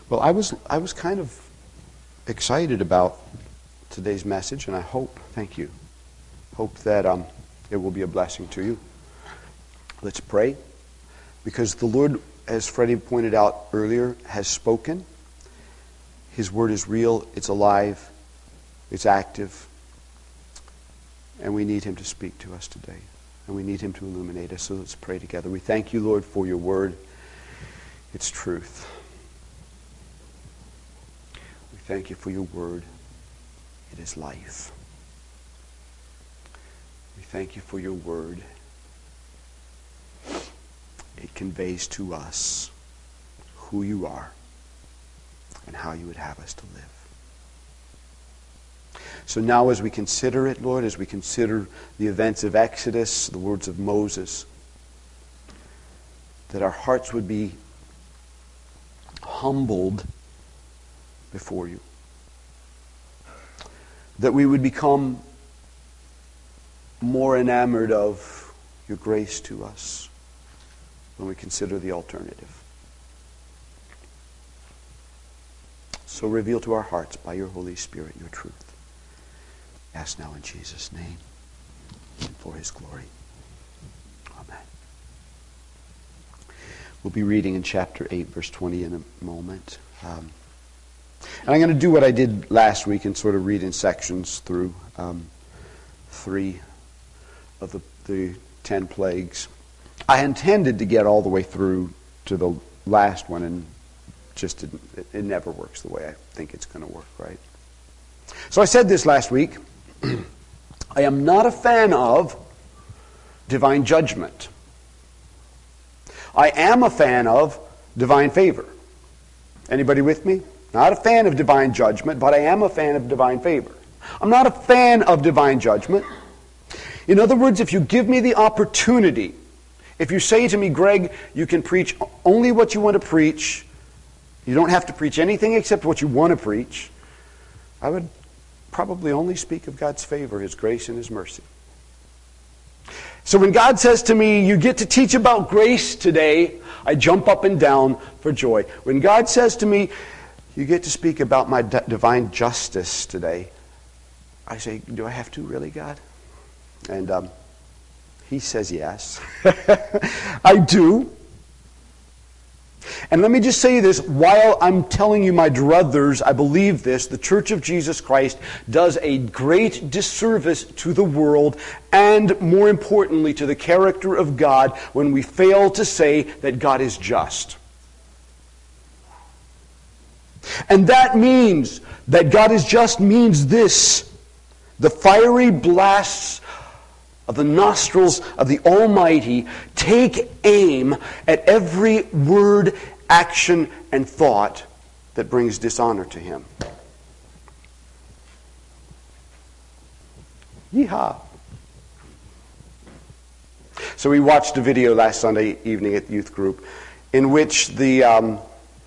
Well, I was kind of excited about today's message, and I hope that it will be a blessing to you. Let's pray, because the Lord, as Freddie pointed out earlier, has spoken. His word is real, it's alive, it's active, and we need Him to speak to us today, and we need Him to illuminate us. So let's pray together. We thank you, Lord, for your word. It's truth. We thank you for your word. It is life. We thank you for your word. It conveys to us who you are and how you would have us to live. So now as we consider it, Lord, as we consider the events of Exodus, the words of Moses, that our hearts would be humbled before you. That we would become more enamored of your grace to us when we consider the alternative. So reveal to our hearts by your Holy Spirit your truth. I ask now in Jesus' name and for His glory. Amen. We'll be reading in chapter 8, verse 20 in a moment. And I'm going to do what I did last week and sort of read in sections through 3 of the 10 plagues. I intended to get all the way through to the last one, and just it never works the way I think it's going to work, right? So I said this last week. I am not a fan of divine judgment. I am a fan of divine favor. Anybody with me? Not a fan of divine judgment, but I am a fan of divine favor. I'm not a fan of divine judgment. In other words, if you give me the opportunity, if you say to me, Greg, you can preach only what you want to preach, you don't have to preach anything except what you want to preach, I would probably only speak of God's favor, His grace, and His mercy. So when God says to me, you get to teach about grace today, I jump up and down for joy. When God says to me, you get to speak about my divine justice today, I say, do I have to really, God? And He says yes. I do. And let me just say this, while I'm telling you, my druthers, I believe this, the Church of Jesus Christ does a great disservice to the world and, more importantly, to the character of God when we fail to say that God is just. And that means that God is just means this: the fiery blasts of the nostrils of the Almighty take aim at every word, action, and thought that brings dishonor to Him. Yeehaw. So we watched a video last Sunday evening at the youth group in which the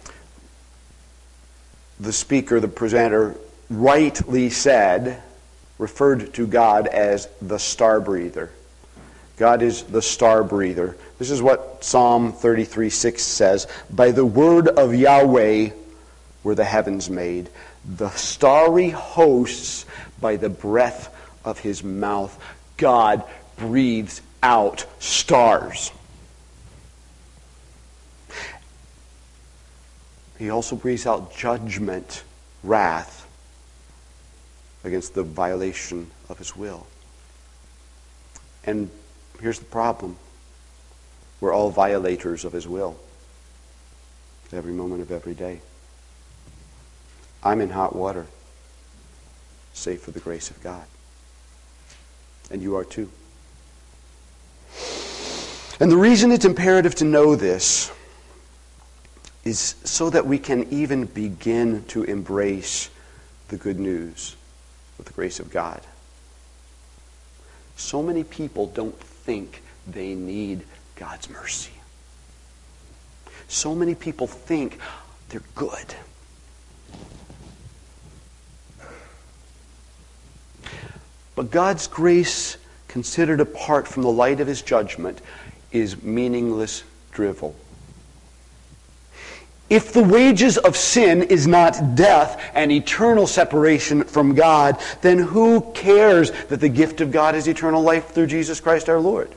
speaker, the presenter, rightly referred to God as the star breather. God is the star breather. This is what Psalm 33:6 says. By the word of Yahweh were the heavens made, the starry hosts by the breath of His mouth. God breathes out stars. He also breathes out judgment, wrath, against the violation of His will. And here's the problem. We're all violators of His will every moment of every day. I'm in hot water, save for the grace of God. And you are too. And the reason it's imperative to know this is so that we can even begin to embrace the good news with the grace of God. So many people don't think they need God's mercy. So many people think they're good. But God's grace, considered apart from the light of His judgment, is meaningless drivel. If the wages of sin is not death and eternal separation from God, then who cares that the gift of God is eternal life through Jesus Christ our Lord?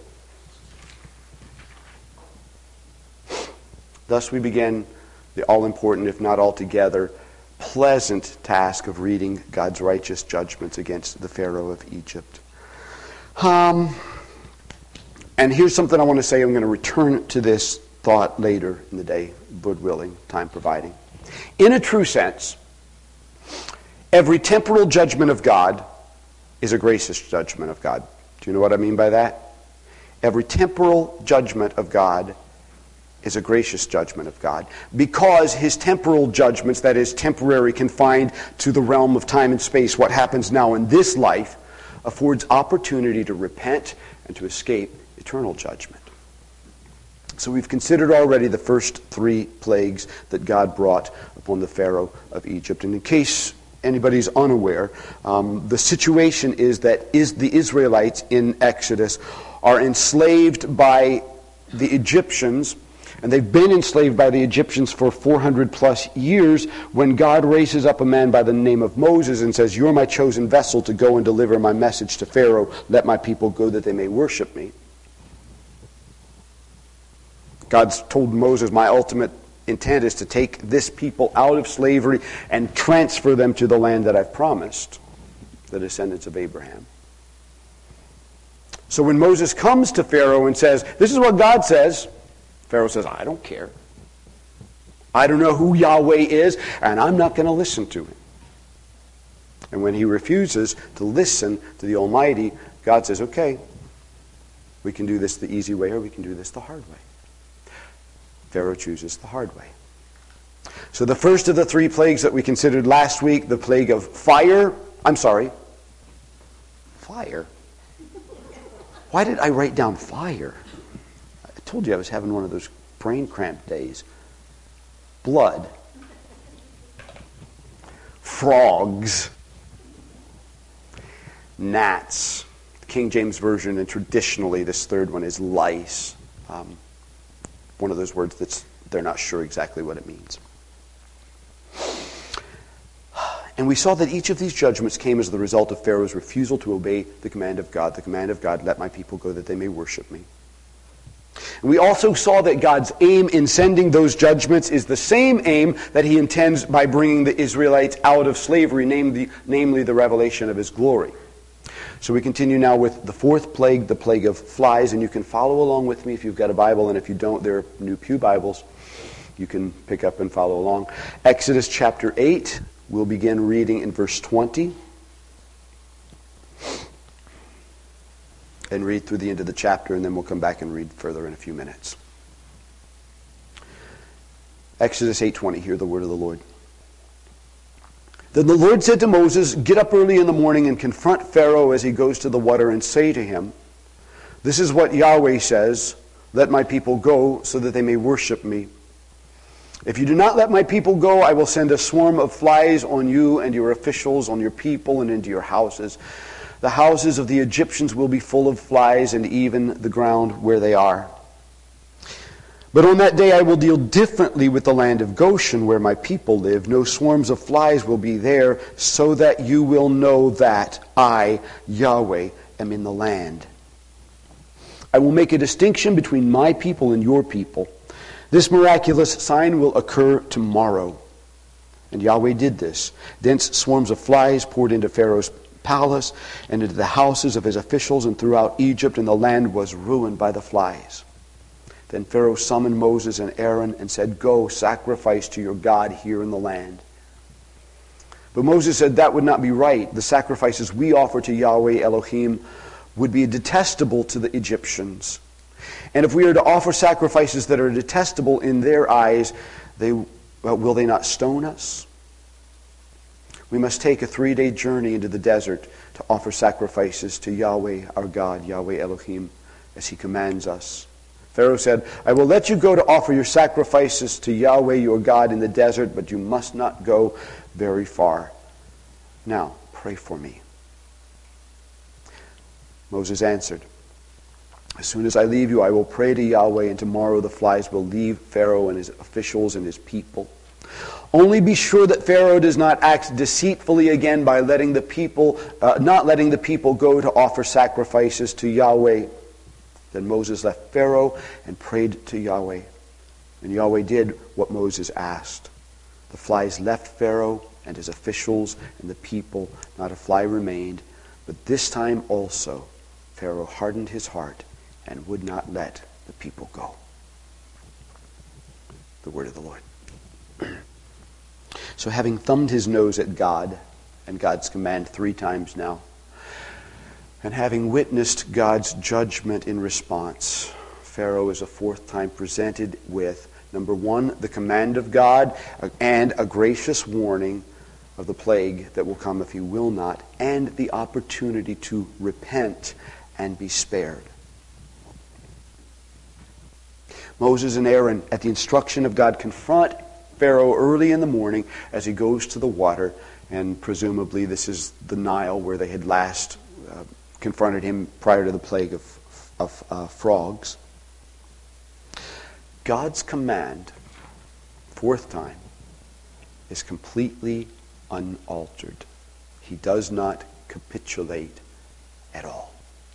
Thus we begin the all-important, if not altogether, pleasant task of reading God's righteous judgments against the Pharaoh of Egypt. And here's something I want to say. I'm going to return to this thought later in the day, Lord willing, time providing. In a true sense, every temporal judgment of God is a gracious judgment of God. Do you know what I mean by that? Every temporal judgment of God is a gracious judgment of God, because his temporal judgments, that is temporary, confined to the realm of time and space, what happens now in this life, affords opportunity to repent and to escape eternal judgment. So we've considered already the first 3 plagues that God brought upon the Pharaoh of Egypt. And in case anybody's unaware, the situation is that the Israelites in Exodus are enslaved by the Egyptians, and they've been enslaved by the Egyptians for 400 plus years, when God raises up a man by the name of Moses and says, "You're my chosen vessel to go and deliver my message to Pharaoh. Let my people go that they may worship me." God's told Moses, "My ultimate intent is to take this people out of slavery and transfer them to the land that I've promised, the descendants of Abraham." So when Moses comes to Pharaoh and says, "This is what God says," Pharaoh says, "I don't care. I don't know who Yahweh is, and I'm not going to listen to him." And when he refuses to listen to the Almighty, God says, "Okay, we can do this the easy way, or we can do this the hard way." Pharaoh chooses the hard way. So the first of the 3 plagues that we considered last week, the plague of fire. Fire? Why did I write down fire? I told you I was having one of those brain cramp days. Blood. Frogs. Gnats. The King James Version, and traditionally this third one, is lice. One of those words that's they're not sure exactly what it means. And we saw that each of these judgments came as the result of Pharaoh's refusal to obey the command of God. The command of God, "Let my people go that they may worship me." And we also saw that God's aim in sending those judgments is the same aim that he intends by bringing the Israelites out of slavery, namely the revelation of his glory. So we continue now with the 4th plague, the plague of flies, and you can follow along with me if you've got a Bible, and if you don't, there are New Pew Bibles. You can pick up and follow along. Exodus chapter 8, we'll begin reading in verse 20. And read through the end of the chapter, and then we'll come back and read further in a few minutes. Exodus 8:20, hear the word of the Lord. Then the Lord said to Moses, "Get up early in the morning and confront Pharaoh as he goes to the water, and say to him, 'This is what Yahweh says, let my people go so that they may worship me. If you do not let my people go, I will send a swarm of flies on you and your officials, on your people, and into your houses. The houses of the Egyptians will be full of flies, and even the ground where they are. But on that day I will deal differently with the land of Goshen, where my people live. No swarms of flies will be there, so that you will know that I, Yahweh, am in the land. I will make a distinction between my people and your people. This miraculous sign will occur tomorrow." And Yahweh did this. Dense swarms of flies poured into Pharaoh's palace and into the houses of his officials and throughout Egypt, and the land was ruined by the flies. Then Pharaoh summoned Moses and Aaron and said, "Go, sacrifice to your God here in the land." But Moses said that would not be right. The sacrifices we offer to Yahweh Elohim would be detestable to the Egyptians. And if we are to offer sacrifices that are detestable in their eyes, will they not stone us? We must take a 3-day journey into the desert to offer sacrifices to Yahweh our God, Yahweh Elohim, as he commands us. Pharaoh said, "I will let you go to offer your sacrifices to Yahweh your God in the desert, but you must not go very far. Now, pray for me." Moses answered, As soon as I leave you, I will pray to Yahweh, and tomorrow the flies will leave Pharaoh and his officials and his people. Only be sure that Pharaoh does not act deceitfully again by not letting the people go to offer sacrifices to Yahweh." Then Moses left Pharaoh and prayed to Yahweh. And Yahweh did what Moses asked. The flies left Pharaoh and his officials and the people. Not a fly remained. But this time also Pharaoh hardened his heart and would not let the people go. The word of the Lord. So having thumbed his nose at God and God's command 3 times now, and having witnessed God's judgment in response, Pharaoh is a 4th time presented with, number 1, the command of God and a gracious warning of the plague that will come if he will not, and the opportunity to repent and be spared. Moses and Aaron, at the instruction of God, confront Pharaoh early in the morning as he goes to the water, and presumably this is the Nile where they had last confronted him prior to the plague of frogs. God's command, 4th time, is completely unaltered. He does not capitulate at all.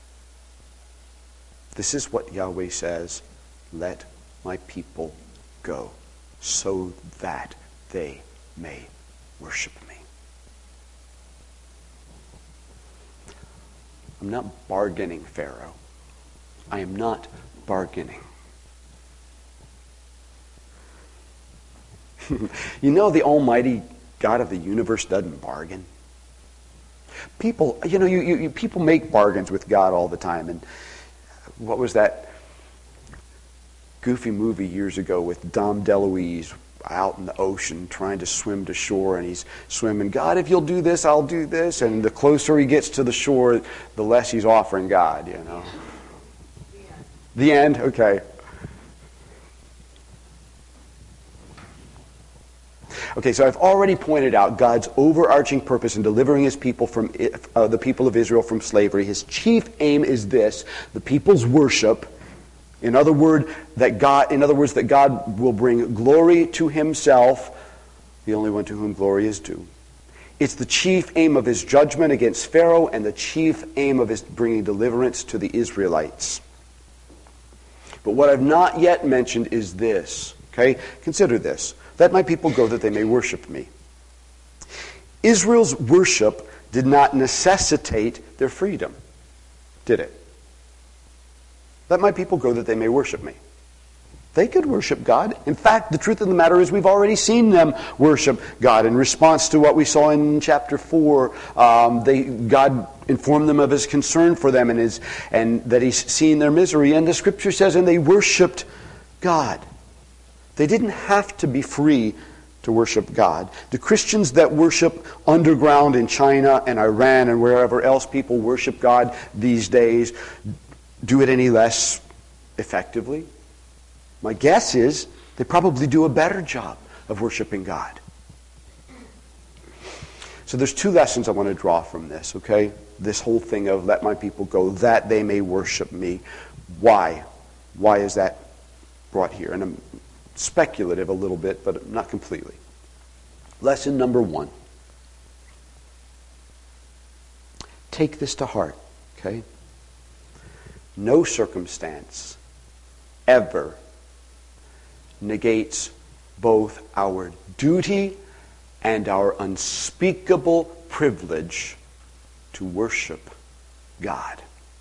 This is what Yahweh says: "Let my people go, so that they may worship me." I'm not bargaining, Pharaoh. I am not bargaining. You know, the Almighty God of the universe doesn't bargain. People, people make bargains with God all the time. And what was that goofy movie years ago with Dom DeLuise out in the ocean trying to swim to shore, and he's swimming, "God, if you'll do this, I'll do this." And the closer he gets to the shore, the less he's offering God, The end? Okay. Okay, so I've already pointed out God's overarching purpose in delivering his people from the people of Israel from slavery. His chief aim is this: the people's worship. In other words, that God will bring glory to himself, the only one to whom glory is due. It's the chief aim of his judgment against Pharaoh and the chief aim of his bringing deliverance to the Israelites. But what I've not yet mentioned is this. Okay? Consider this. "Let my people go that they may worship me." Israel's worship did not necessitate their freedom, did it? "Let my people go that they may worship me." They could worship God. In fact, the truth of the matter is we've already seen them worship God. In response to what we saw in chapter 4, God informed them of his concern for them and that he's seen their misery. And the scripture says, and they worshiped God. They didn't have to be free to worship God. The Christians that worship underground in China and Iran and wherever else people worship God these days do it any less effectively? My guess is they probably do a better job of worshiping God. So there's 2 lessons I want to draw from this, okay? This whole thing of "let my people go that they may worship me." Why? Why is that brought here? And I'm speculative a little bit, but not completely. Lesson number 1. Take this to heart, okay? No circumstance ever negates both our duty and our unspeakable privilege to worship God.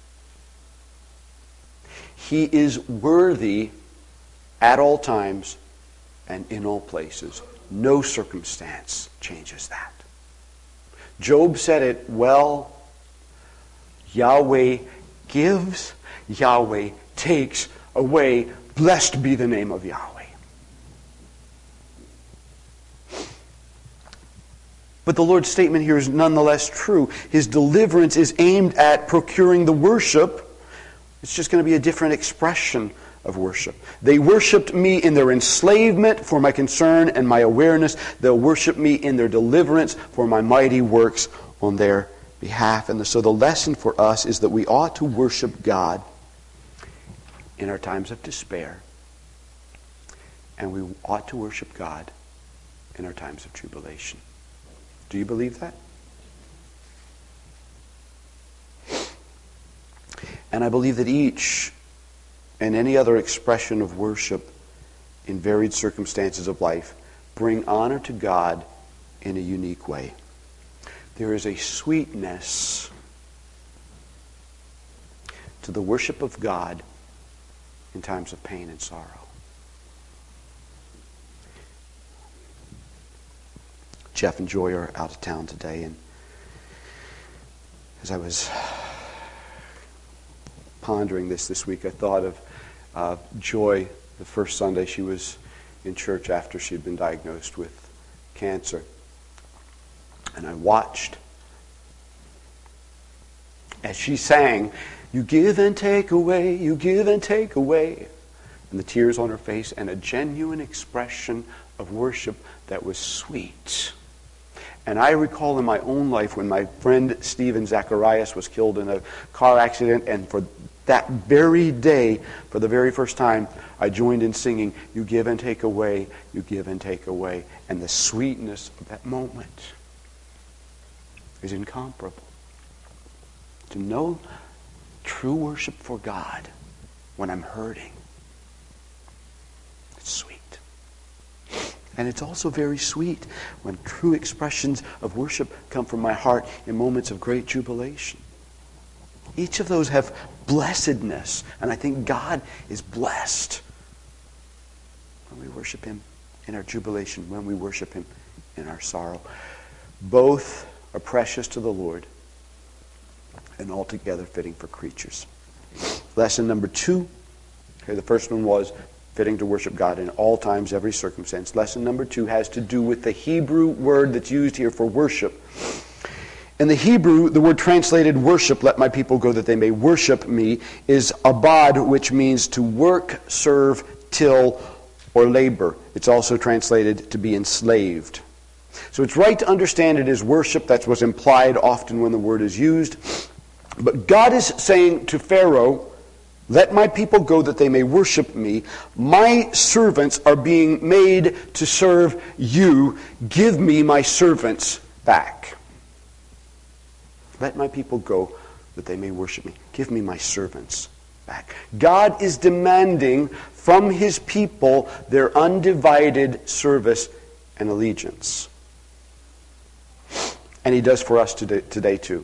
He is worthy at all times and in all places. No circumstance changes that. Job said it well. Yahweh gives, Yahweh takes away. Blessed be the name of Yahweh. But the Lord's statement here is nonetheless true. His deliverance is aimed at procuring the worship. It's just going to be a different expression of worship. They worshipped me in their enslavement for my concern and my awareness. They'll worship me in their deliverance for my mighty works on their behalf. And so the lesson for us is that we ought to worship God in our times of despair, and we ought to worship God in our times of tribulation. Do you believe that? And I believe that each and any other expression of worship in varied circumstances of life bring honor to God in a unique way. There is a sweetness to the worship of God in times of pain and sorrow. Jeff and Joy are out of town today, and as I was pondering this week, I thought of Joy the first Sunday she was in church after she had been diagnosed with cancer. And I watched as she sang, "You give and take away, you give and take away," and the tears on her face and a genuine expression of worship that was sweet. And I recall in my own life when my friend Stephen Zacharias was killed in a car accident, and for that very day, for the very first time, I joined in singing, "You give and take away, you give and take away." And the sweetness of that moment is incomparable. To know true worship for God when I'm hurting, it's sweet. And it's also very sweet when true expressions of worship come from my heart in moments of great jubilation. Each of those have blessedness, and I think God is blessed when we worship Him in our jubilation, when we worship Him in our sorrow. Both are precious to the Lord and altogether fitting for creatures. Lesson number 2. Okay, the first one was fitting to worship God in all times, every circumstance. Lesson number 2 has to do with the Hebrew word that's used here for worship. In the Hebrew, the word translated worship, "let my people go that they may worship me," is abad, which means to work, serve, till, or labor. It's also translated to be enslaved. So it's right to understand it as worship. That's what's implied often when the word is used. But God is saying to Pharaoh, "Let my people go that they may worship me. My servants are being made to serve you. Give me my servants back." Let my people go that they may worship me. Give me my servants back. God is demanding from His people their undivided service and allegiance. And He does for us today too.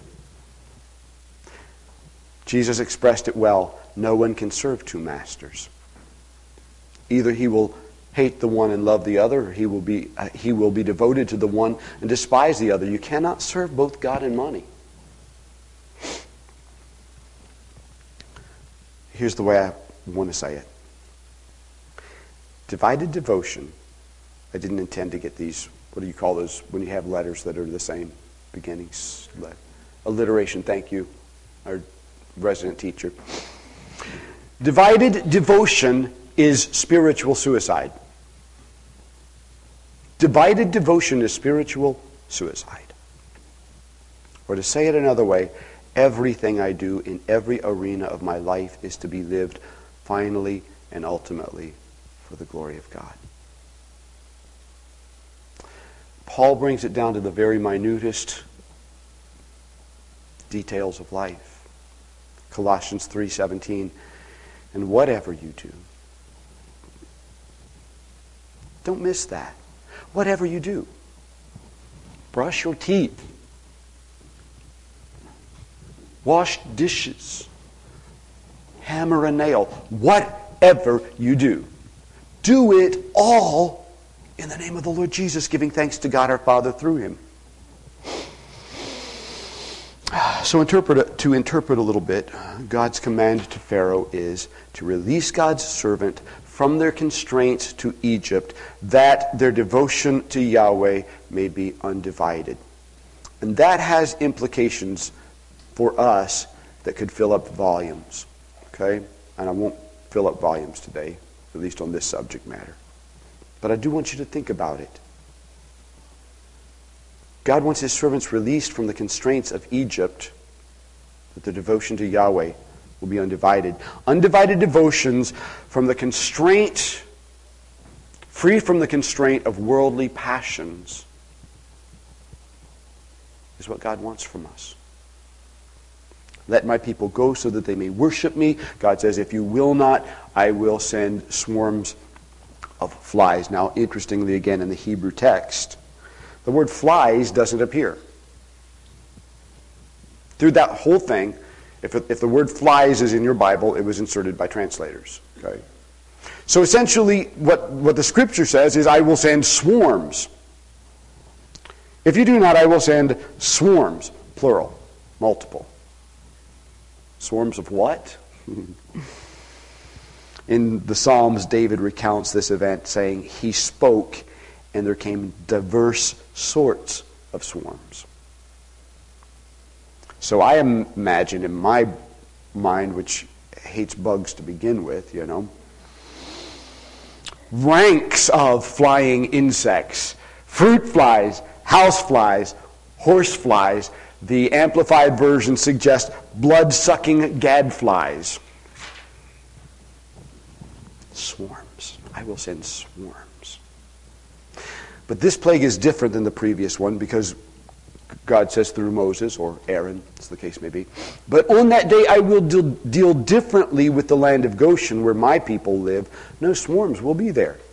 Jesus expressed it well. No one can serve two masters. Either he will hate the one and love the other, or he will be devoted to the one and despise the other. You cannot serve both God and money. Here's the way I want to say it. Divided devotion. I didn't intend to get these, what do you call those, when you have letters that are the same beginnings? Alliteration, thank you, our resident teacher. Divided devotion is spiritual suicide. Divided devotion is spiritual suicide. Or to say it another way, everything I do in every arena of my life is to be lived finally and ultimately for the glory of God. Paul brings it down to the very minutest details of life. Colossians 3:17, "And whatever you do," don't miss that. Whatever you do. Brush your teeth. Wash dishes. Hammer a nail. Whatever you do. Do it all in the name of the Lord Jesus, giving thanks to God our Father through Him. So to interpret a little bit, God's command to Pharaoh is to release God's servant from their constraints to Egypt, that their devotion to Yahweh may be undivided. And that has implications for us that could fill up volumes. Okay? And I won't fill up volumes today, at least on this subject matter. But I do want you to think about it. God wants His servants released from the constraints of Egypt, that their devotion to Yahweh will be undivided. Undivided devotions from the constraint, free from the constraint of worldly passions, is what God wants from us. Let my people go so that they may worship me. God says, if you will not, I will send swarms of flies. Now, interestingly, again, in the Hebrew text, the word flies doesn't appear. Through that whole thing, if the word flies is in your Bible, it was inserted by translators. Okay? So essentially, what the Scripture says is, I will send swarms. If you do not, I will send swarms, plural, multiple. Swarms of what? In the Psalms, David recounts this event saying, he spoke and there came diverse sorts of swarms. So I imagine in my mind, which hates bugs to begin with, ranks of flying insects, fruit flies, house flies, horse flies. The Amplified Version suggests blood-sucking gadflies. Swarms. I will send swarms. But this plague is different than the previous one because God says through Moses, or Aaron, as the case may be, but on that day I will deal differently with the land of Goshen where my people live. No swarms will be there.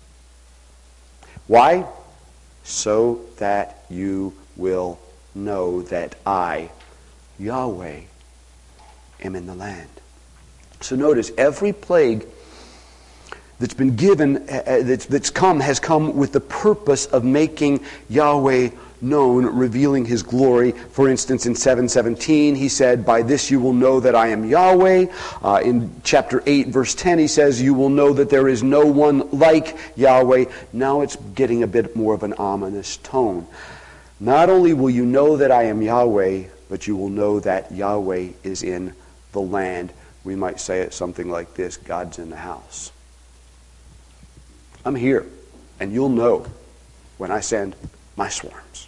Why? So that you will know that I, Yahweh, am in the land. So notice, every plague that's been given, has come with the purpose of making Yahweh known, revealing His glory. For instance, in 7:17, He said, by this you will know that I am Yahweh. In chapter 8, verse 10, He says, you will know that there is no one like Yahweh. Now it's getting a bit more of an ominous tone. Not only will you know that I am Yahweh, but you will know that Yahweh is in the land. We might say it something like this: God's in the house. I'm here, and you'll know when I send my swarms.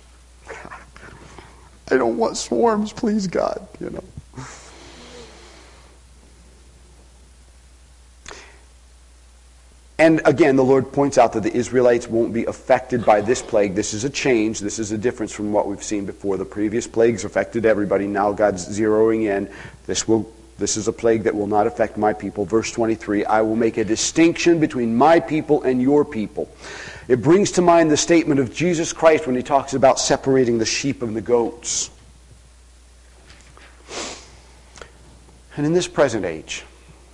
I don't want swarms, please God, And again, the Lord points out that the Israelites won't be affected by this plague. This is a change. This is a difference from what we've seen before. The previous plagues affected everybody. Now God's zeroing in. This is a plague that will not affect my people. Verse 23, I will make a distinction between my people and your people. It brings to mind the statement of Jesus Christ when He talks about separating the sheep and the goats. And in this present age,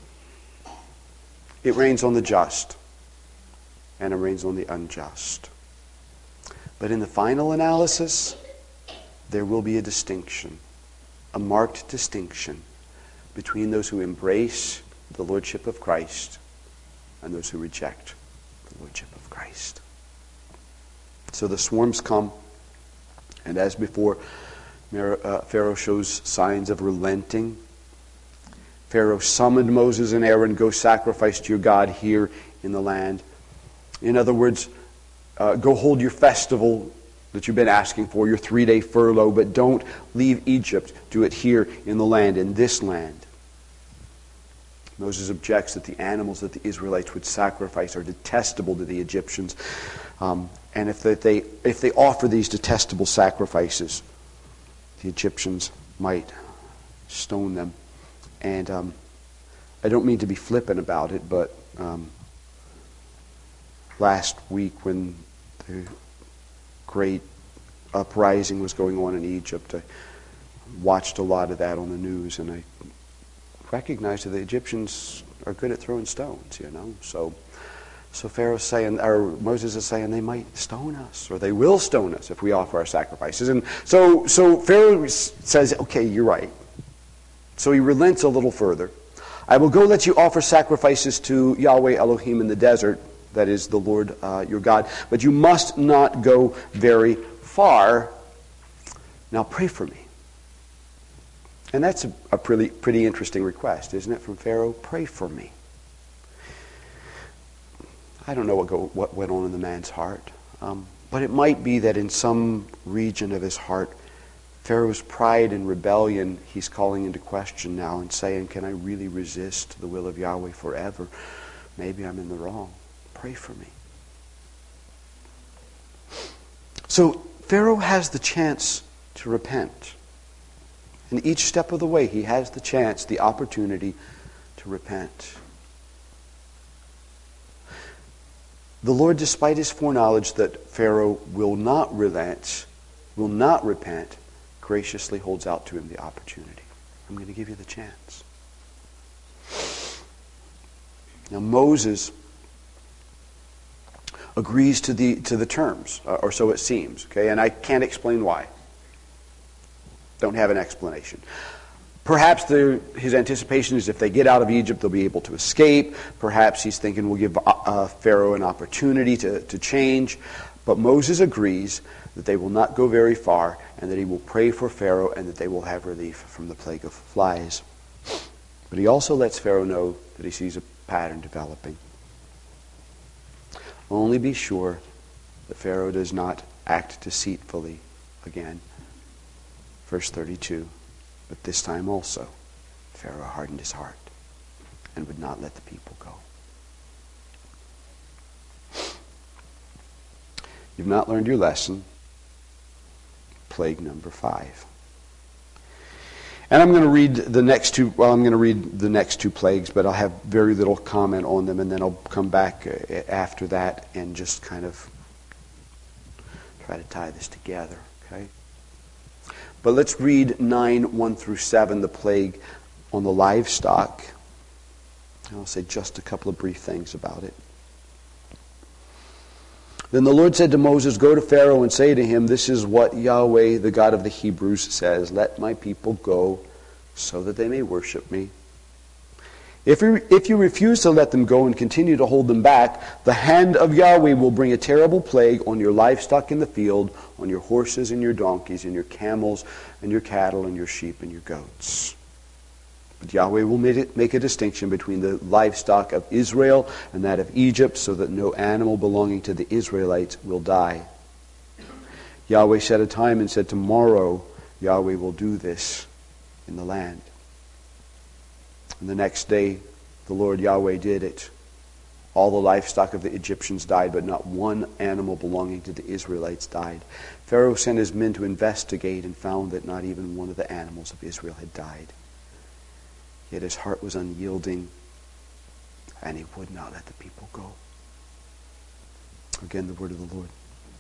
it rains on the just and it rains on the unjust. But in the final analysis, there will be a distinction, a marked distinction between those who embrace the Lordship of Christ and those who reject the Lordship of Christ. So the swarms come, and as before, Pharaoh shows signs of relenting. Pharaoh summoned Moses and Aaron, go sacrifice to your God here in the land. In other words, go hold your festival that you've been asking for, your 3-day furlough, but don't leave Egypt. Do it here in the land, in this land. Moses objects that the animals that the Israelites would sacrifice are detestable to the Egyptians. And if they offer these detestable sacrifices, the Egyptians might stone them. And I don't mean to be flippant about it, but last week when the great uprising was going on in Egypt, I watched a lot of that on the news, and I recognized that the Egyptians are good at throwing stones, So Pharaoh's saying, or Moses is saying, they might stone us, or they will stone us if we offer our sacrifices. And so Pharaoh says, okay, you're right. So he relents a little further. I will go let you offer sacrifices to Yahweh Elohim in the desert, that is the Lord your God, but you must not go very far. Now pray for me. And that's a pretty interesting request, isn't it, from Pharaoh? Pray for me. I don't know what went on in the man's heart, but it might be that in some region of his heart, Pharaoh's pride and rebellion, he's calling into question now and saying, can I really resist the will of Yahweh forever? Maybe I'm in the wrong. Pray for me. So Pharaoh has the chance to repent. And each step of the way, he has the chance, the opportunity to repent. The Lord, despite his foreknowledge that Pharaoh will not relent, will not repent, graciously holds out to him the opportunity. I'm going to give you the chance. Now Moses agrees to the terms, or so it seems. Okay, and I can't explain why. Don't have an explanation. Perhaps his anticipation is if they get out of Egypt, they'll be able to escape. Perhaps he's thinking we'll give Pharaoh an opportunity to change. But Moses agrees that they will not go very far and that he will pray for Pharaoh and that they will have relief from the plague of flies. But he also lets Pharaoh know that he sees a pattern developing. Only be sure that Pharaoh does not act deceitfully again. Verse 32. But this time also, Pharaoh hardened his heart and would not let the people go. You've not learned your lesson. Plague number 5. And I'm going to read the next two. Well, I'm going to read the next two plagues, but I'll have very little comment on them, and then I'll come back after that and just kind of try to tie this together. Okay. But let's read 9, 1 through 7, the plague on the livestock. I'll say just a couple of brief things about it. Then the Lord said to Moses, go to Pharaoh and say to him, this is what Yahweh, the God of the Hebrews, says. Let my people go so that they may worship me. If you refuse to let them go and continue to hold them back, the hand of Yahweh will bring a terrible plague on your livestock in the field, on your horses and your donkeys, and your camels and your cattle and your sheep and your goats. But Yahweh will make a distinction between the livestock of Israel and that of Egypt, so that no animal belonging to the Israelites will die. Yahweh set a time and said, tomorrow Yahweh will do this in the land. And the next day, the Lord Yahweh did it. All the livestock of the Egyptians died, but not one animal belonging to the Israelites died. Pharaoh sent his men to investigate and found that not even one of the animals of Israel had died. Yet his heart was unyielding, and he would not let the people go. Again, the word of the Lord.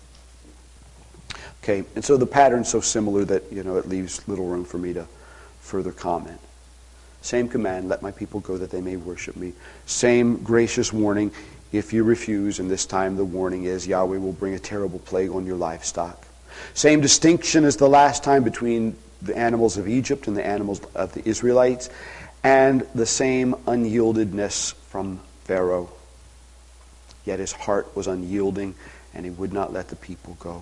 Okay, and so the pattern's so similar that, it leaves little room for me to further comment. Same command, let my people go that they may worship me. Same gracious warning, if you refuse, and this time the warning is Yahweh will bring a terrible plague on your livestock. Same distinction as the last time between the animals of Egypt and the animals of the Israelites, and the same unyieldedness from Pharaoh. Yet his heart was unyielding, and he would not let the people go.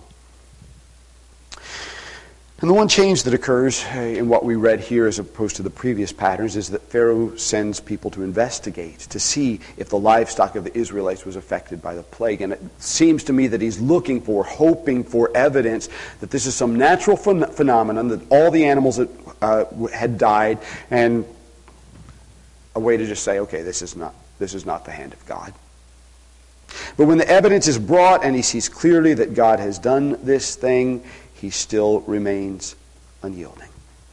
And the one change that occurs in what we read here as opposed to the previous patterns is that Pharaoh sends people to investigate, to see if the livestock of the Israelites was affected by the plague. And it seems to me that he's hoping for evidence that this is some natural phenomenon, that all the animals that had died, and a way to just say, okay, this is not the hand of God. But when the evidence is brought and he sees clearly that God has done this thing, he still remains unyielding.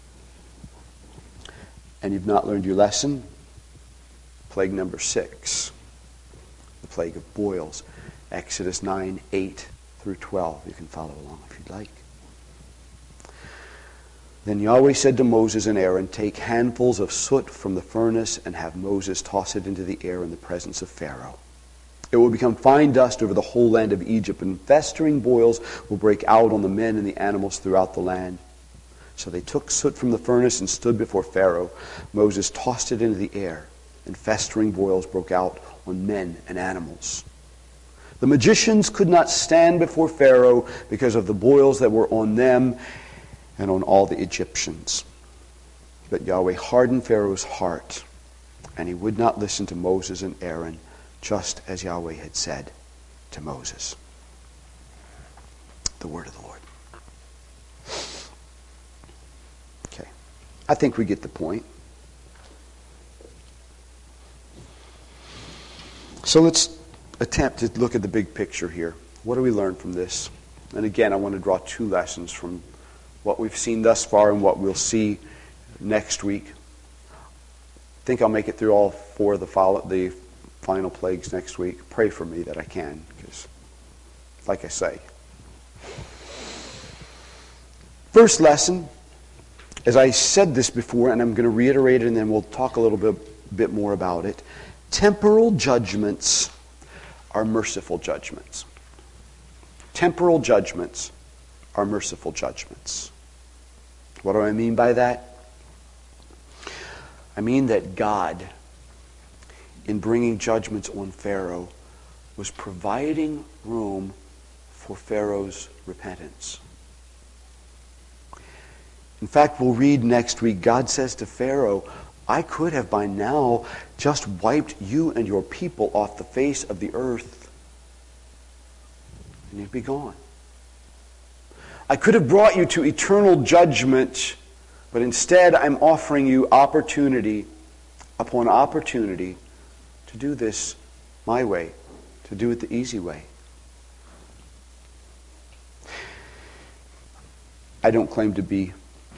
And you've not learned your lesson? Plague number 6, the plague of boils. Exodus 9, 8 through 12. You can follow along if you'd like. Then Yahweh said to Moses and Aaron, take handfuls of soot from the furnace and have Moses toss it into the air in the presence of Pharaoh. It will become fine dust over the whole land of Egypt, and festering boils will break out on the men and the animals throughout the land. So they took soot from the furnace and stood before Pharaoh. Moses tossed it into the air, and festering boils broke out on men and animals. The magicians could not stand before Pharaoh because of the boils that were on them and on all the Egyptians. But Yahweh hardened Pharaoh's heart, and he would not listen to Moses and Aaron, just as Yahweh had said to Moses. The word of the Lord. I think we get the point. So let's attempt to look at the big picture here. What do we learn from this? And again, I want to draw two lessons from what we've seen thus far and what we'll see next week. I think I'll make it through all four of the final plagues next week. Pray for me that I can, because, like I say. First lesson, as I said this before, and I'm going to reiterate it, and then we'll talk a little bit more about it. Temporal judgments are merciful judgments. Temporal judgments are merciful judgments. What do I mean by that? I mean that God, in bringing judgments on Pharaoh, was providing room for Pharaoh's repentance. In fact, we'll read next week, God says to Pharaoh, I could have by now just wiped you and your people off the face of the earth, and you'd be gone. I could have brought you to eternal judgment, but instead I'm offering you opportunity upon opportunity to do this my way, to do it the easy way. I don't claim to be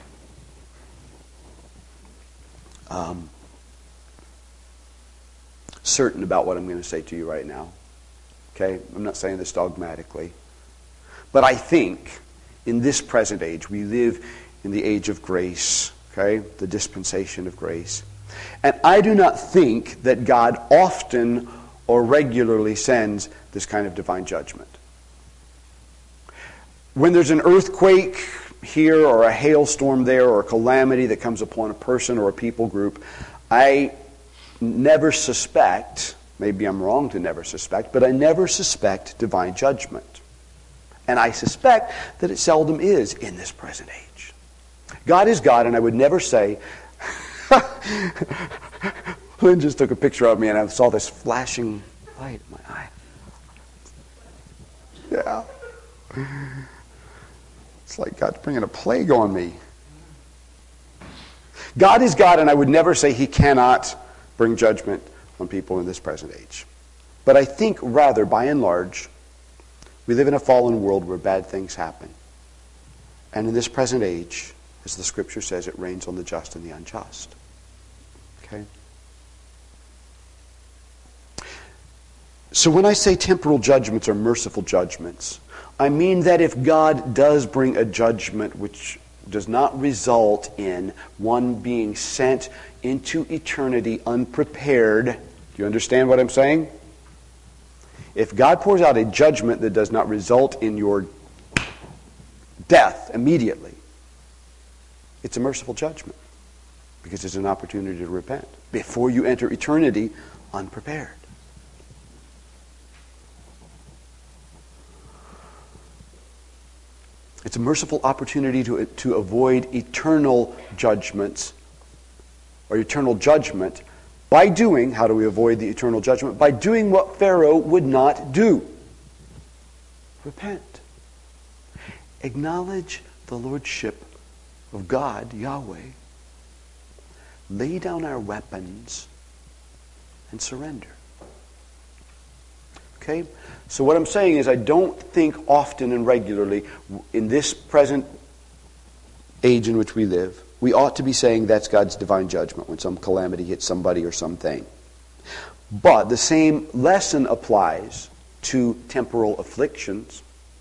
certain about what I'm going to say to you right now. Okay? I'm not saying this dogmatically. But I think in this present age, we live in the age of grace, okay? The dispensation of grace. And I do not think that God often or regularly sends this kind of divine judgment. When there's an earthquake here or a hailstorm there or a calamity that comes upon a person or a people group, I never suspect, maybe I'm wrong to never suspect, but I never suspect divine judgment. And I suspect that it seldom is in this present age. God is God, and I would never say, Lynn just took a picture of me and I saw this flashing light in my eye. Yeah. It's like God's bringing a plague on me. God is God, and I would never say He cannot bring judgment on people in this present age. But I think rather, by and large, we live in a fallen world where bad things happen. And in this present age, as the Scripture says, it rains on the just and the unjust. Okay? So when I say temporal judgments are merciful judgments, I mean that if God does bring a judgment which does not result in one being sent into eternity unprepared, do you understand what I'm saying? If God pours out a judgment that does not result in your death immediately, it's a merciful judgment because it's an opportunity to repent before you enter eternity unprepared. It's a merciful opportunity to avoid eternal judgments or eternal judgment by doing, how do we avoid the eternal judgment? By doing what Pharaoh would not do. Repent. Acknowledge the lordship of God, Yahweh. Lay down our weapons and surrender. Okay? So what I'm saying is I don't think often and regularly in this present age in which we live, we ought to be saying that's God's divine judgment when some calamity hits somebody or something. But the same lesson applies to temporal afflictions.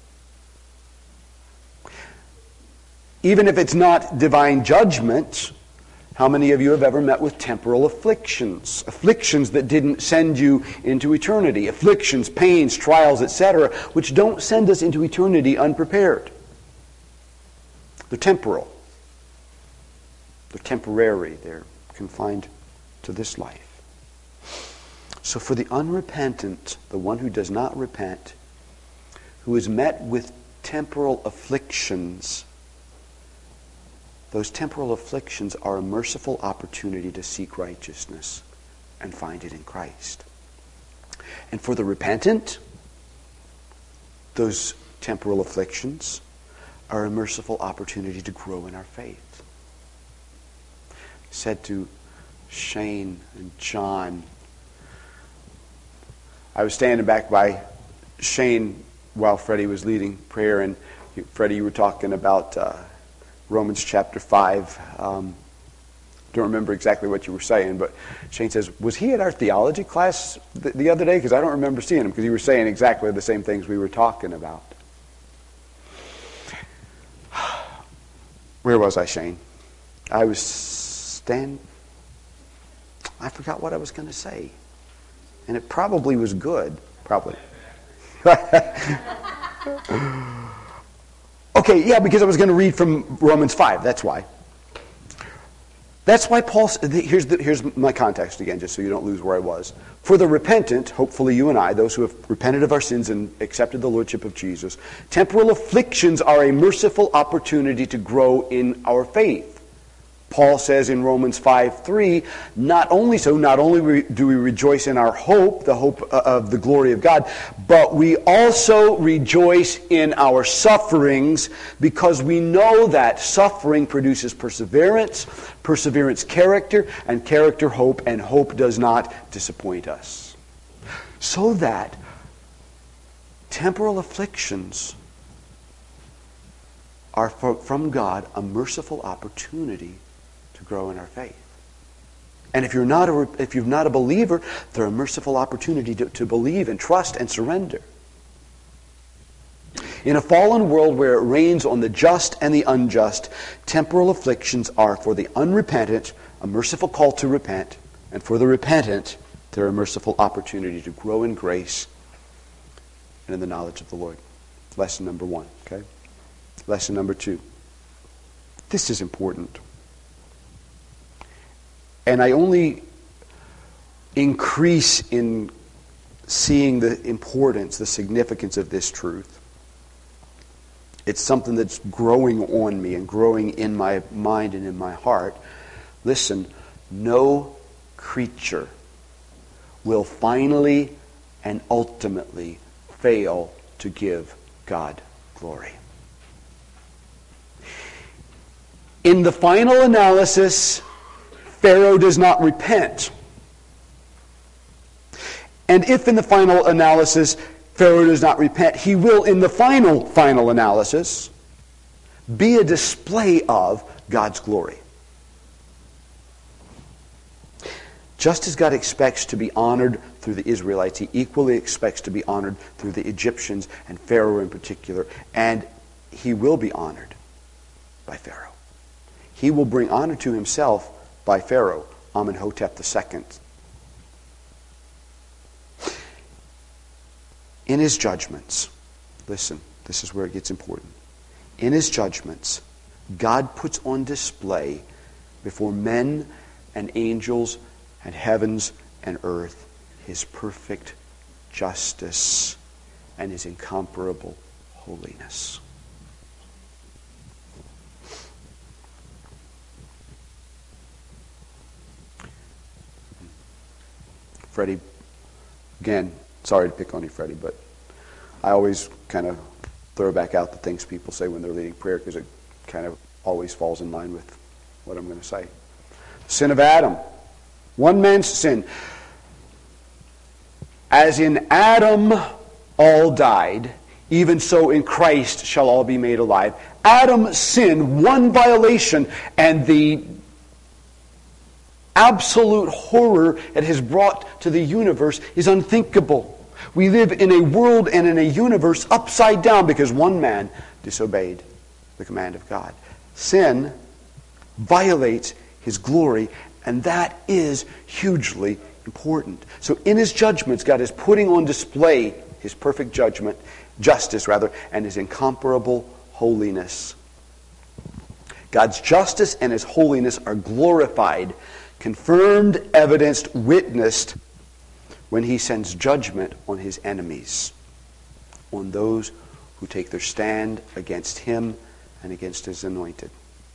Even if it's not divine judgment, how many of you have ever met with temporal afflictions? Afflictions that didn't send you into eternity. Afflictions, pains, trials, etc., which don't send us into eternity unprepared. They're temporal. They're temporary. They're confined to this life. So for the unrepentant, the one who does not repent, who is met with temporal afflictions, those temporal afflictions are a merciful opportunity to seek righteousness and find it in Christ. And for the repentant, those temporal afflictions are a merciful opportunity to grow in our faith. said to Shane and John, I was standing back by Shane while Freddie was leading prayer, and Freddie, you were talking about Romans chapter 5. Don't remember exactly what you were saying, but Shane says, was he at our theology class the other day? Because I don't remember seeing him, because he was saying exactly the same things we were talking about. Where was I, Shane? I forgot what I was going to say. And it probably was good. Probably. Okay, yeah, because I was going to read from Romans 5. That's why. That's why Paul... Here's my context again, just so you don't lose where I was. For the repentant, hopefully you and I, those who have repented of our sins and accepted the Lordship of Jesus, temporal afflictions are a merciful opportunity to grow in our faith. Paul says in Romans 5:3, not only do we rejoice in our hope, the hope of the glory of God, but we also rejoice in our sufferings, because we know that suffering produces perseverance, perseverance character, and character hope, and hope does not disappoint us. So that temporal afflictions are from God a merciful opportunity to grow in our faith. And if you're not a believer, they're a merciful opportunity to believe and trust and surrender. In a fallen world where it rains on the just and the unjust, temporal afflictions are for the unrepentant a merciful call to repent, and for the repentant, they're a merciful opportunity to grow in grace and in the knowledge of the Lord. Lesson number 1, okay? Lesson number 2. This is important. And I only increase in seeing the importance, the significance of this truth. It's something that's growing on me and growing in my mind and in my heart. Listen, no creature will finally and ultimately fail to give God glory. In the final analysis, Pharaoh does not repent. And if in the final analysis Pharaoh does not repent, he will in the final analysis be a display of God's glory. Just as God expects to be honored through the Israelites, he equally expects to be honored through the Egyptians and Pharaoh in particular. And he will be honored by Pharaoh. He will bring honor to himself by Pharaoh, Amenhotep II. In his judgments, listen, this is where it gets important. In his judgments, God puts on display before men and angels and heavens and earth his perfect justice and his incomparable holiness. Freddie, again, sorry to pick on you, Freddie, but I always kind of throw back out the things people say when they're leading prayer, because it kind of always falls in line with what I'm going to say. Sin of Adam. One man's sin. As in Adam all died, even so in Christ shall all be made alive. Adam's sin, one violation, and the absolute horror it has brought to the universe is unthinkable. We live in a world and in a universe upside down because one man disobeyed the command of God. Sin violates his glory, and that is hugely important. So in his judgments, God is putting on display his perfect justice, and his incomparable holiness. God's justice and his holiness are glorified, confirmed, evidenced, witnessed when he sends judgment on his enemies, on those who take their stand against him and against his anointed.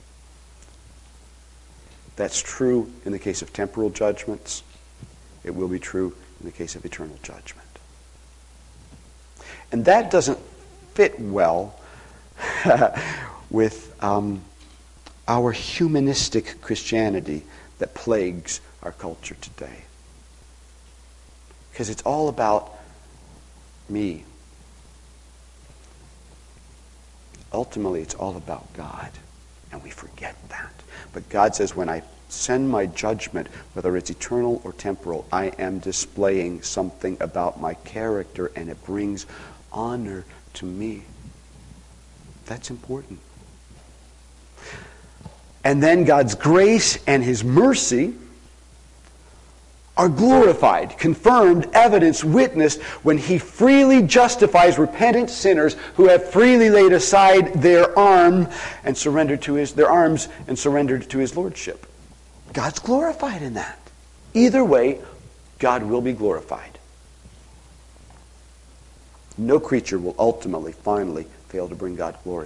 That's true in the case of temporal judgments. It will be true in the case of eternal judgment. And that doesn't fit well with our humanistic Christianity that plagues our culture today. Because it's all about me. Ultimately, it's all about God. And we forget that. But God says, when I send my judgment, whether it's eternal or temporal, I am displaying something about my character, and it brings honor to me. That's important. And then God's grace and His mercy are glorified, confirmed, evidenced, witnessed when He freely justifies repentant sinners who have freely laid aside their arms and surrendered to His lordship. God's glorified in that. Either way, God will be glorified. No creature will ultimately, finally, fail to bring God glory.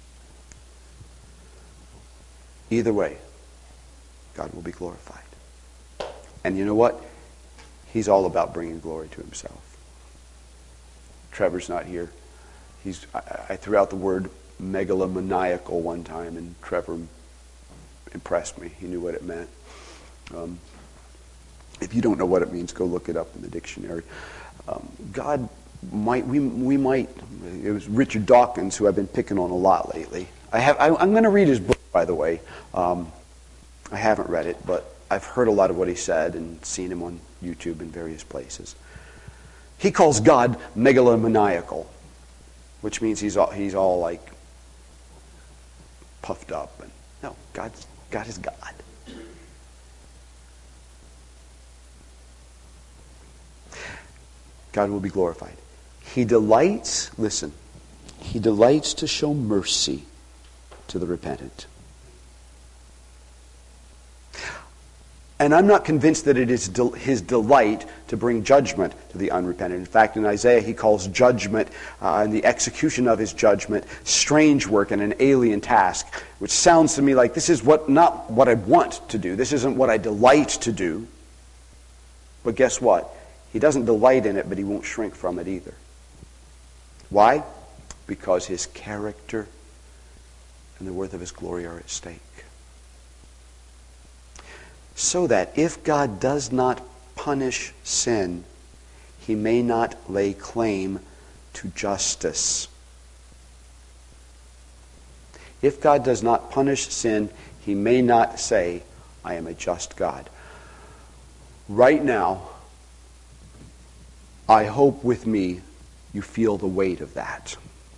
Either way, God will be glorified. And you know what? He's all about bringing glory to Himself. Trevor's not here. I threw out the word megalomaniacal one time, and Trevor impressed me. He knew what it meant. If you don't know what it means, go look it up in the dictionary. God might, we might, it was Richard Dawkins, who I've been picking on a lot lately. I'm going to read his book, by the way. I haven't read it, but I've heard a lot of what he said and seen him on YouTube in various places. He calls God megalomaniacal, which means he's all like puffed up. And no, God is God. God will be glorified. He delights to show mercy to the repentant. And I'm not convinced that it is His delight to bring judgment to the unrepentant. In fact, in Isaiah, He calls judgment and the execution of His judgment strange work and an alien task, which sounds to me like this is not what I want to do. This isn't what I delight to do. But guess what? He doesn't delight in it, but He won't shrink from it either. Why? Because His character and the worth of His glory are at stake. So that if God does not punish sin, He may not lay claim to justice. If God does not punish sin, He may not say, I am a just God. Right now, I hope with me you feel the weight of that.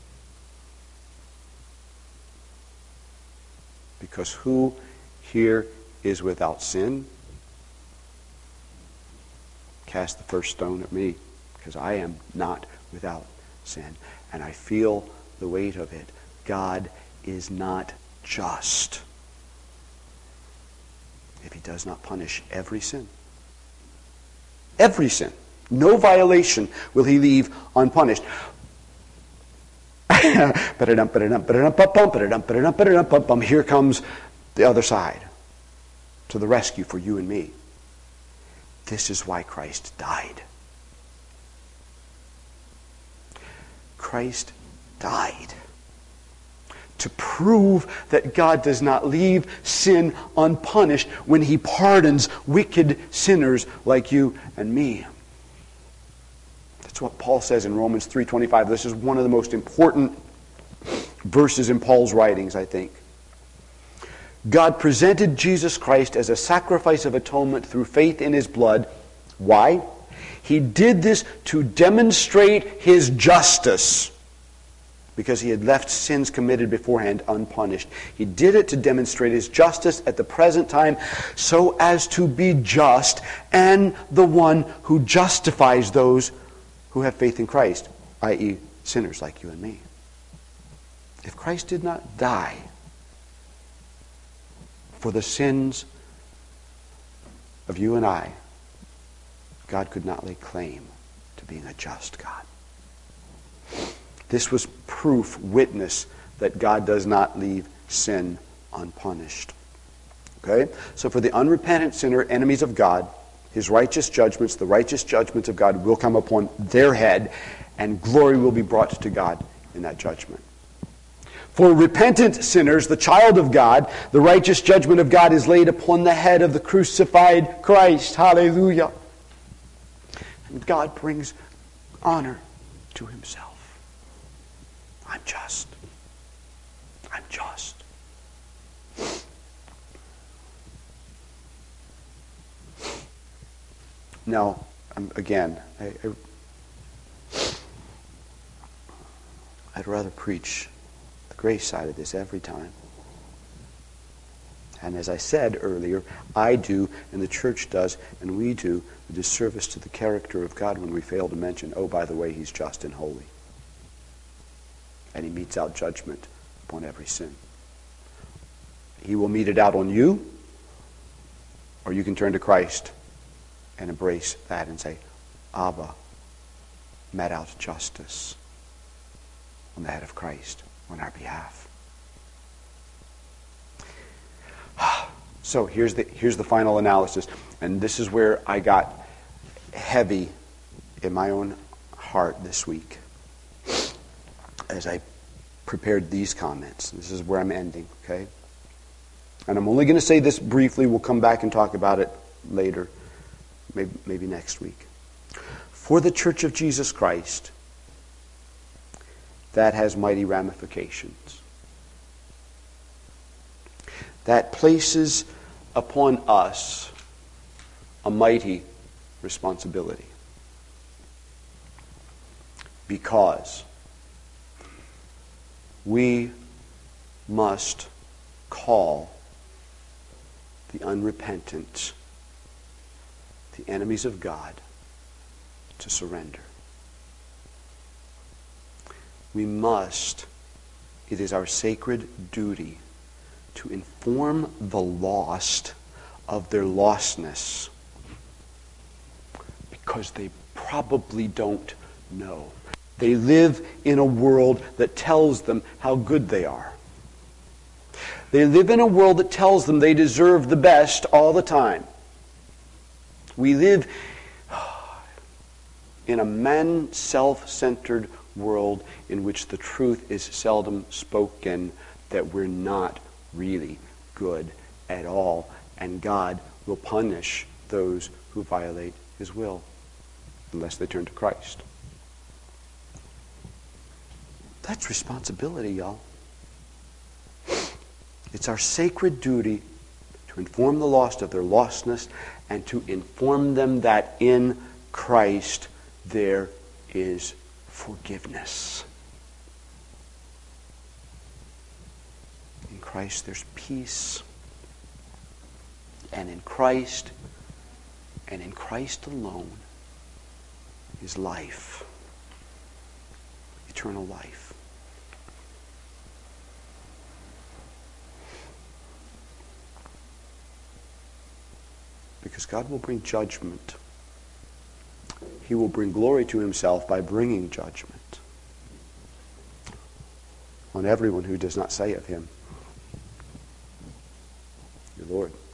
Because who here is without sin? Cast the first stone at me, because I am not without sin. And I feel the weight of it. God is not just if He does not punish every sin. Every sin. No violation will He leave unpunished. Here comes the other side to the rescue for you and me. This is why Christ died. Christ died to prove that God does not leave sin unpunished when He pardons wicked sinners like you and me. That's what Paul says in Romans 3:25. This is one of the most important verses in Paul's writings, I think. God presented Jesus Christ as a sacrifice of atonement through faith in His blood. Why? He did this to demonstrate His justice, because He had left sins committed beforehand unpunished. He did it to demonstrate His justice at the present time, so as to be just and the one who justifies those who have faith in Christ, i.e., sinners like you and me. If Christ did not die for the sins of you and I, God could not lay claim to being a just God. This was proof, witness, that God does not leave sin unpunished. Okay? So for the unrepentant sinner, enemies of God, His righteous judgments, the righteous judgments of God will come upon their head, and glory will be brought to God in that judgment. For repentant sinners, the child of God, the righteous judgment of God is laid upon the head of the crucified Christ. Hallelujah. And God brings honor to himself. I'm just. I'm just. Now, again, I'd rather preach the grace side of this every time. And as I said earlier, I do, and the church does, and we do, a disservice to the character of God when we fail to mention, oh, by the way, he's just and holy. And he metes out judgment upon every sin. He will mete it out on you, or you can turn to Christ and embrace that and say, Abba met out justice on the head of Christ on our behalf. So here's the final analysis, and this is where I got heavy in my own heart this week as I prepared these comments. This is where I'm ending, okay? And I'm only going to say this briefly. We'll come back and talk about it later, maybe next week. For the Church of Jesus Christ, that has mighty ramifications. That places upon us a mighty responsibility. Because we must call the unrepentant, the enemies of God, to surrender. We must, it is our sacred duty to inform the lost of their lostness, because they probably don't know. They live in a world that tells them how good they are. They live in a world that tells them they deserve the best all the time. We live in a man self-centered world in which the truth is seldom spoken, that we're not really good at all, and God will punish those who violate his will unless they turn to Christ. That's responsibility, y'all. It's our sacred duty to inform the lost of their lostness and to inform them that in Christ there is forgiveness. In Christ there's peace. And in Christ, and in Christ alone, is life. Eternal life. Because God will bring judgment. He will bring glory to himself by bringing judgment on everyone who does not say of him, your Lord.